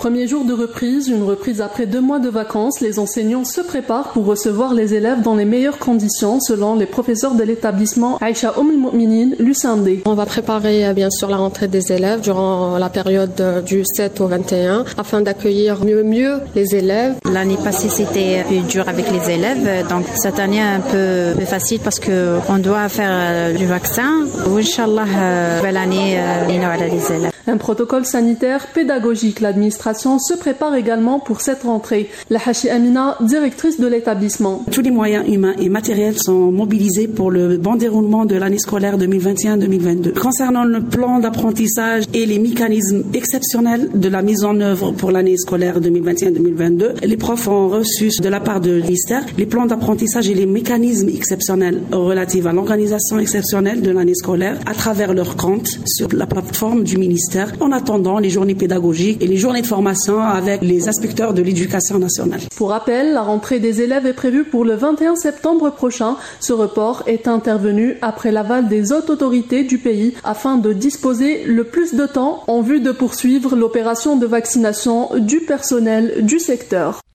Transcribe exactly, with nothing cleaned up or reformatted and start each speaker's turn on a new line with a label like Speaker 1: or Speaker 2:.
Speaker 1: Premier jour de reprise, une reprise après deux mois de vacances, les enseignants se préparent pour recevoir les élèves dans les meilleures conditions, selon les professeurs de l'établissement Aïcha Oum el-Mouminin, l'U C N D.
Speaker 2: On va préparer bien sûr la rentrée des élèves durant la période du sept au vingt et un afin d'accueillir mieux mieux les élèves.
Speaker 3: L'année passée c'était plus dur avec les élèves, donc cette année un peu plus facile parce que on doit faire du vaccin. Inch'Allah, belle année les élèves.
Speaker 1: Un protocole sanitaire pédagogique. L'administration se prépare également pour cette rentrée. La Hachi Amina, directrice de l'établissement.
Speaker 4: Tous les moyens humains et matériels sont mobilisés pour le bon déroulement de l'année scolaire deux mille vingt et un deux mille vingt-deux. Concernant le plan d'apprentissage et les mécanismes exceptionnels de la mise en œuvre pour l'année scolaire deux mille vingt et un deux mille vingt-deux, les profs ont reçu de la part de l'I-S-T-E-R les plans d'apprentissage et les mécanismes exceptionnels relatifs à l'organisation exceptionnelle de l'année scolaire à travers leur compte sur la plateforme du ministère, en attendant les journées pédagogiques et les journées de formation avec les inspecteurs de l'éducation nationale.
Speaker 1: Pour rappel, la rentrée des élèves est prévue pour le vingt et un septembre prochain. Ce report est intervenu après l'aval des hautes autorités du pays afin de disposer le plus de temps en vue de poursuivre l'opération de vaccination du personnel du secteur.